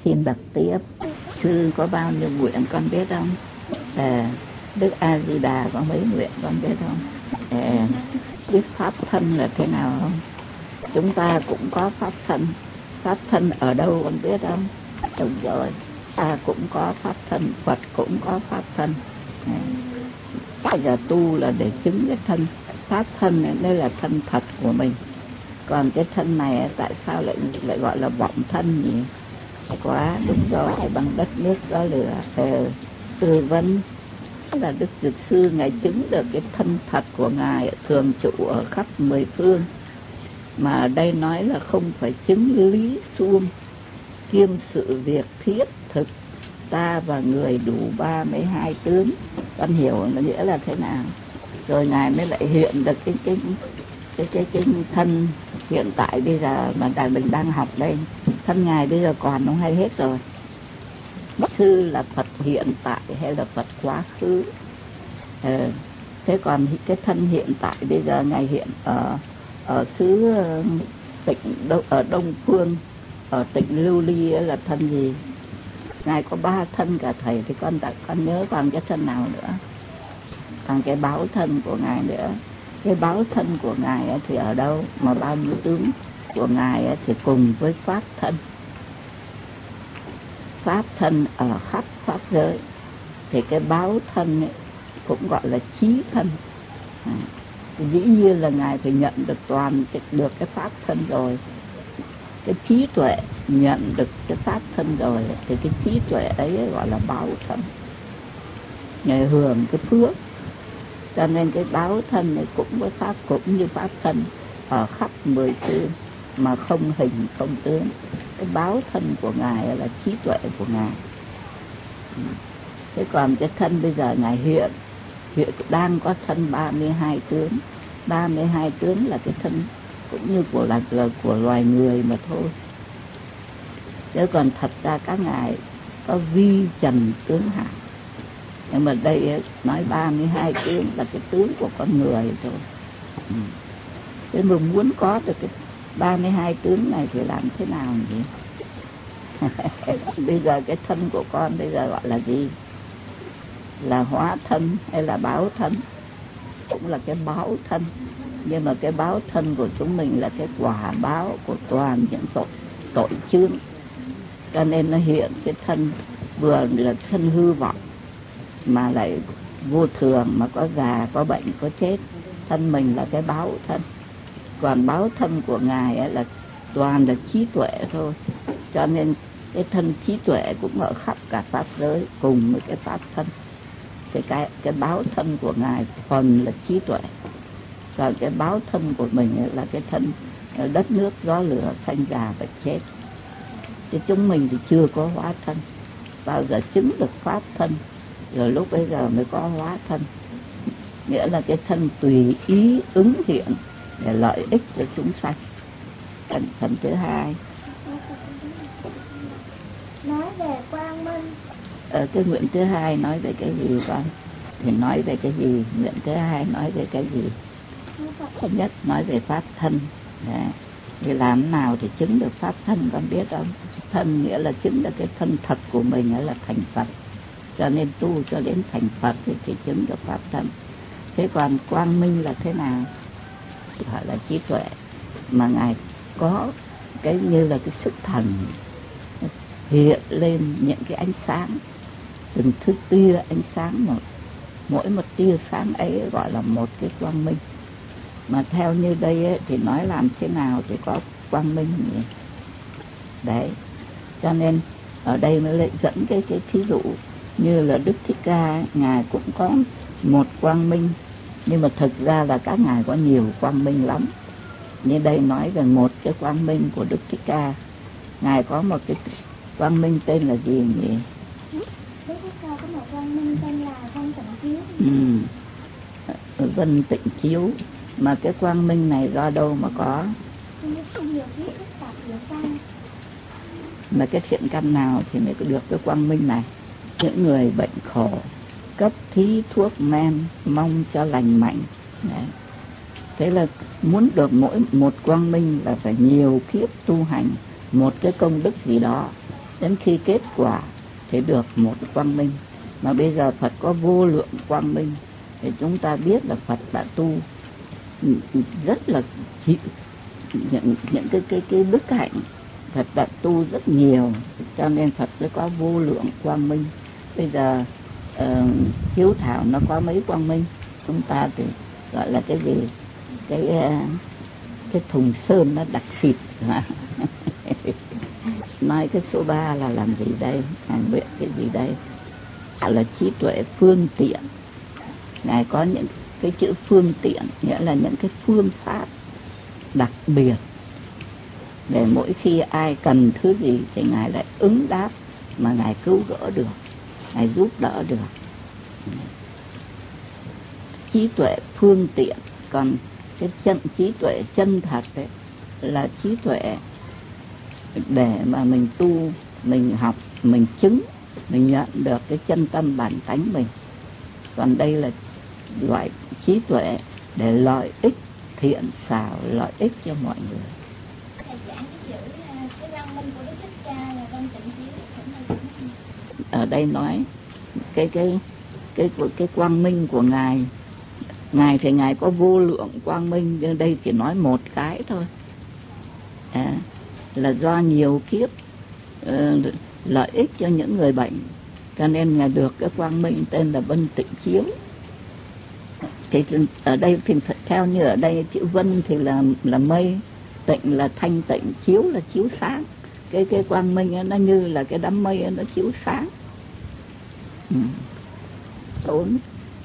xin bậc tiếp. Sư có bao nhiêu nguyện con biết không? Đức A Di Đà có mấy nguyện con biết không? Biết pháp thân là thế nào không? Chúng ta cũng có pháp thân. Pháp thân ở đâu con biết không? Đúng rồi, ta cũng có pháp thân, Phật cũng có pháp thân. Bây giờ tu là để chứng cái thân. Pháp thân này đây là thân thật của mình. Còn cái thân này tại sao lại gọi là vọng thân nhỉ? Quá đúng rồi, bằng đất nước gió lửa. Tư vấn là Đức Dược Sư ngài chứng được cái thân thật của ngài thường trụ ở khắp mười phương. Mà ở đây nói là không phải chứng lý suông, kiêm sự việc thiết thực, ta và người đủ 32 tướng. Con hiểu là nghĩa là thế nào? Rồi ngài mới lại hiện được cái thân hiện tại bây giờ mà mình đang học đây. Thân ngài bây giờ còn không hay hết rồi. Sư là Phật hiện tại hay là Phật quá khứ? Thế còn cái thân hiện tại bây giờ ngài hiện ở xứ ở Đông Phương, ở tỉnh Lưu Ly là thân gì? Ngài có 3 thân cả thầy, thì con nhớ còn cái thân nào nữa? Còn cái báo thân của ngài nữa. Cái báo thân của ngài thì ở đâu? Mà bao nhiêu tướng của ngài thì cùng với pháp thân. Pháp thân ở khắp pháp giới. Thì cái báo thân ấy cũng gọi là trí thân. Dĩ nhiên là ngài phải nhận được được cái pháp thân rồi. Cái trí tuệ nhận được cái pháp thân rồi thì cái trí tuệ ấy gọi là báo thân. Ngài hưởng cái phước. Cho nên cái báo thân này cũng với pháp, cũng như pháp thân ở khắp 10 phương mà không hình không tướng. Cái báo thân của ngài là trí tuệ của ngài. Thế còn cái thân bây giờ ngài hiện đang có thân 32 tướng. 32 tướng là cái thân cũng như của loài người mà thôi. Chứ còn thật ra các ngài có vi trần tướng hạng. Nhưng mà đây nói 32 tướng là cái tướng của con người thôi. Thế mà muốn có được cái 32 tướng này thì làm thế nào nhỉ? Bây giờ cái thân của con bây giờ gọi là gì? Là hóa thân hay là báo thân? Cũng là cái báo thân. Nhưng mà cái báo thân của chúng mình là cái quả báo của toàn những tội chướng. Cho nên nó hiện cái thân vừa là thân hư vọng mà lại vô thường, mà có già, có bệnh, có chết. Thân mình là cái báo thân. Còn báo thân của ngài là toàn là trí tuệ thôi. Cho nên cái thân trí tuệ cũng ở khắp cả pháp giới cùng với cái pháp thân. Thì cái báo thân của ngài phần là trí tuệ. Còn cái báo thân của mình là cái thân đất nước gió lửa sanh già bệnh chết. Thì chúng mình thì chưa có hóa thân. Bao giờ chứng được pháp thân rồi lúc bây giờ mới có hóa thân. Nghĩa là cái thân tùy ý ứng hiện để lợi ích cho chúng sanh. Phần thứ hai nói về quang minh. Cái nguyện thứ hai nói về cái gì con? Thì nói về cái gì? Nguyện thứ hai nói về cái gì? Thứ nhất nói về pháp thân. Thì làm nào thì chứng được pháp thân con biết không? Thân nghĩa là chứng được cái thân thật của mình là thành Phật. Cho nên tu cho đến thành Phật thì chứng được pháp thân. Thế còn quang minh là thế nào? Gọi là trí tuệ. Mà ngài có cái như là cái sức thần hiện lên những cái ánh sáng, từng thứ tia ánh sáng một. Mỗi một tia sáng ấy gọi là một cái quang minh. Mà theo như đây ấy, thì nói làm thế nào thì có quang minh nhỉ? Đấy. Cho nên ở đây mới lại dẫn cái thí dụ như là Đức Thích Ca, ngài cũng có một quang minh, nhưng mà thực ra là các ngài có nhiều quang minh lắm. Như đây nói về một cái quang minh của Đức Thích Ca. Ngài có một cái quang minh tên là gì nhỉ? Đức Thích Ca có một quang minh tên là Vân Tịnh Chiếu. Vân Tịnh Chiếu. Mà cái quang minh này do đâu mà có? Mà cái thiện căn nào thì mới được cái quang minh này? Những người bệnh khổ cấp thí thuốc men mong cho lành mạnh. Đấy. Thế là muốn được mỗi một quang minh là phải nhiều kiếp tu hành một cái công đức gì đó Đến khi kết quả thì được một quang minh. Mà bây giờ Phật có vô lượng quang minh thì chúng ta biết là Phật đã tu rất là chịu những cái đức hạnh. Phật đã tu rất nhiều, cho nên Phật mới có vô lượng quang minh. Bây giờ hiếu thảo nó có mấy quang minh, chúng ta thì gọi là cái gì, cái thùng sơn nó đặc xịt. Nói cái số 3 là làm gì đây? Ngài nguyện cái gì đây? Là trí tuệ phương tiện. Ngài có những cái chữ phương tiện, nghĩa là những cái phương pháp đặc biệt để mỗi khi ai cần thứ gì thì Ngài lại ứng đáp, mà Ngài cứu gỡ được, Ngài giúp đỡ được. Trí tuệ phương tiện. Còn cái trí tuệ chân thật ấy, là trí tuệ để mà mình tu, mình học, mình chứng, mình nhận được cái chân tâm bản tánh mình. Còn đây là loại trí tuệ để lợi ích thiện xảo, lợi ích cho mọi người. Ở đây nói cái quang minh của Ngài. Ngài thì Ngài có vô lượng quang minh, nhưng đây chỉ nói một cái thôi. Là do nhiều kiếp lợi ích cho những người bệnh, cho nên Ngài được cái quang minh tên là Vân Tịnh Chiếu. Thì ở đây thì theo như ở đây chữ Vân thì là mây, Tịnh là thanh tịnh, Chiếu là chiếu sáng. Cái quang minh ấy, nó như là cái đám mây ấy, nó chiếu sáng. Tốn.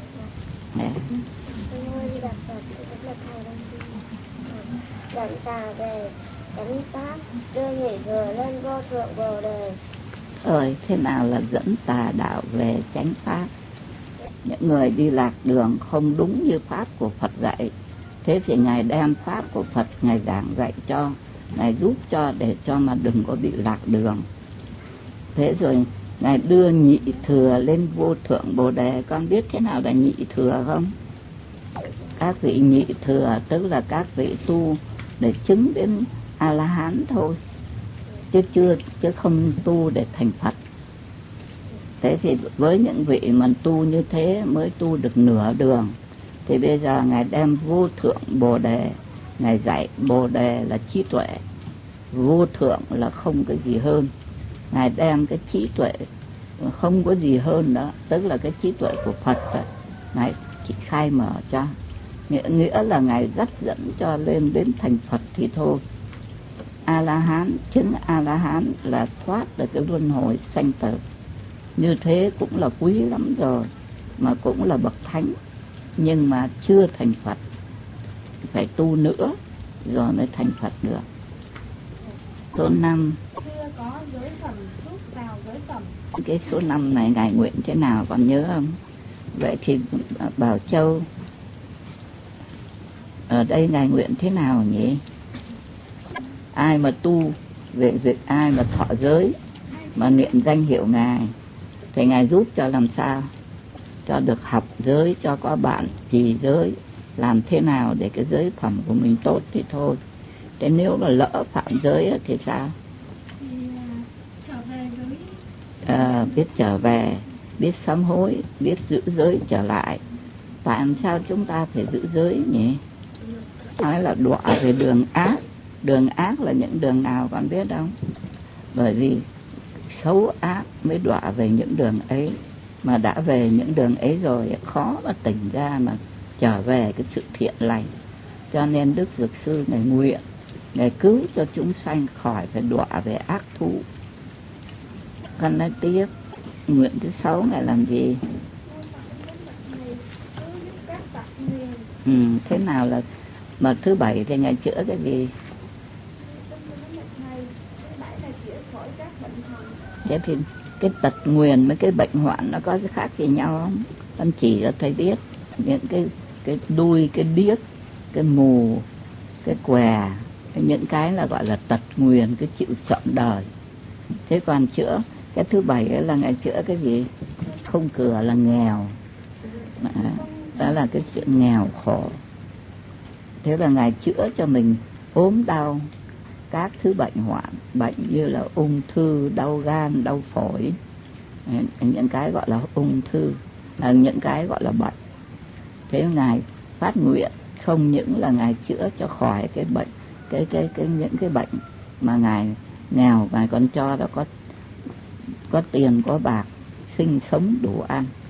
Dẫn ta về chánh pháp, đưa nhị thừa lên vô thượng bồ đề. Thế nào là dẫn tà đạo về chánh pháp? Những người đi lạc đường không đúng như pháp của Phật dạy, thế thì Ngài đem pháp của Phật Ngài giảng dạy cho, Ngài giúp cho để cho mà đừng có bị lạc đường. Thế rồi Ngài đưa nhị thừa lên vô thượng bồ đề. Con biết thế nào là nhị thừa không? Các vị nhị thừa tức là các vị tu để chứng đến A-la-hán thôi, chứ không tu để thành Phật. Thế thì với những vị mà tu như thế mới tu được nửa đường, thì bây giờ Ngài đem vô thượng bồ đề, Ngài dạy bồ đề là trí tuệ, vô thượng là không cái gì hơn. Ngài đem cái trí tuệ không có gì hơn đó, tức là cái trí tuệ của Phật đó, Ngài chỉ khai mở cho, nghĩa là Ngài dắt dẫn cho lên đến thành Phật thì thôi. A-la-hán, chứng A-la-hán là thoát được cái luân hồi sanh tử. Như thế cũng là quý lắm rồi, mà cũng là bậc thánh, nhưng mà chưa thành Phật, phải tu nữa rồi mới thành Phật được. Số 5. Chưa có giới phẩm, rút vào giới phẩm. Cái số 5 này Ngài nguyện thế nào còn nhớ không? Vậy thì Bảo Châu, ở đây Ngài nguyện thế nào nhỉ? Ai mà tu về việc, ai mà thọ giới mà niệm danh hiệu Ngài thì Ngài giúp cho làm sao cho được học giới, cho có bạn trì giới, làm thế nào để cái giới phẩm của mình tốt thì thôi. Thế nếu là lỡ phạm giới thì sao? Thì trở về giới. Biết trở về, biết sám hối, biết giữ giới trở lại. Tại làm sao chúng ta phải giữ giới nhỉ? Nói là đọa về đường ác. Đường ác là những đường nào con biết không? Bởi vì xấu ác mới đọa về những đường ấy, mà đã về những đường ấy rồi khó mà tỉnh ra mà trở về cái sự thiện lành. Cho nên Đức Dược Sư Ngài nguyện, Ngài cứu cho chúng sanh khỏi phải đọa về ác thú. Con nói tiếp, nguyện thứ 6 Ngài làm gì? Thế nào là mà thứ 7 thì Ngài chữa cái gì? Thế thì cái tật nguyền với cái bệnh hoạn nó có cái khác gì nhau không? Con chỉ cho thầy biết những cái đuôi, cái điếc, cái mù, cái què, những cái là gọi là tật nguyền, cái chịu trọn đời. Thế còn chữa cái thứ 7 ấy là Ngài chữa cái gì? Không cửa là nghèo, đó là cái chuyện nghèo khổ. Thế là Ngài chữa cho mình ốm đau, các thứ bệnh hoạn, bệnh như là ung thư, đau gan, đau phổi, những cái gọi là ung thư, những cái gọi là bệnh. Thế Ngài phát nguyện không những là Ngài chữa cho khỏi cái bệnh, những cái bệnh mà Ngài nghèo, Ngài còn cho nó có tiền có bạc, sinh sống đủ ăn.